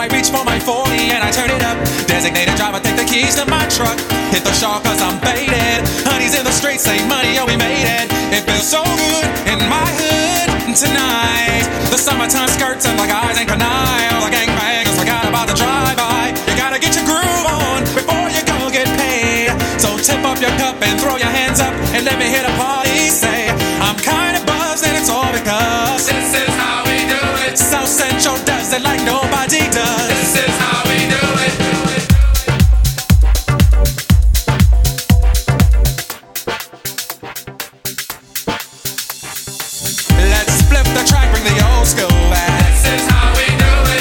I reach for my 40 and I turn it up. Designated driver, take the keys to my truck. Hit the shore cause I'm faded. Honey's in the streets, say money, oh we made it. It feels so good in my hood tonight. The summertime skirts and like eyes ain't canile. The gangbangers forgot about the drive-by. You gotta get your groove on before you go get paid. So tip up your cup and throw your hands up and let me hear the party say, I'm kinda buzzed and it's all because this is how we do it. South Central does it like nobody does. This is how we do it. Let's flip the track, bring the old school back. This is how we do it.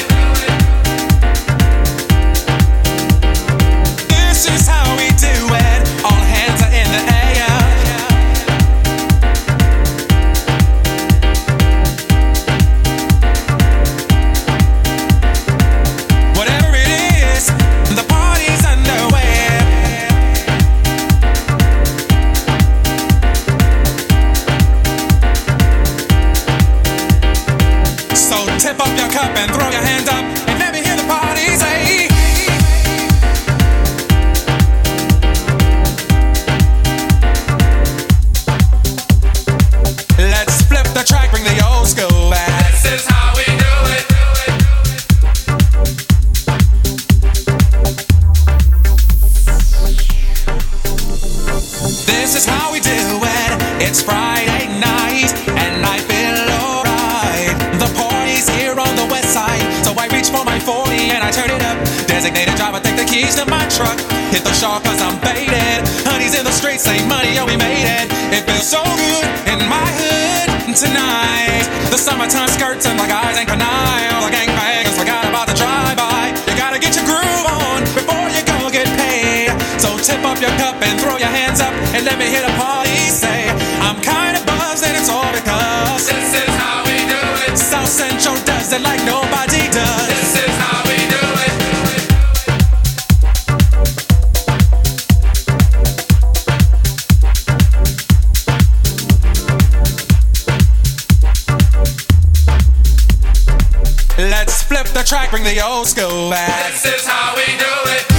This is how we do it. All hands are in the air. Whatever it is, the party's underway. So tip up your cup and throw your hands up and let me hear the party say, let's flip the track, bring the old school back. This is how we do it. This is how we do it. It's Friday night and I feel alright. The party's here on the west side, so I reach for my 40 and I turn it up. Designated driver, take the keys to my truck. Hit the shore cause I'm faded. Honey's in the streets, say money, oh we made it. It feels so good in my hood tonight. The summertime skirts and like eyes ain't canile. The gangbangers forgot about the drive-by. You gotta get your groove on before you go get paid. So tip up your cup and throw your hands up and let me hear the party say, I'm kinda buzzed and it's all because This is how we do it. South Central does it like nobody does. This is how we do it. Let's flip the track, bring the old school back. This is how we do it.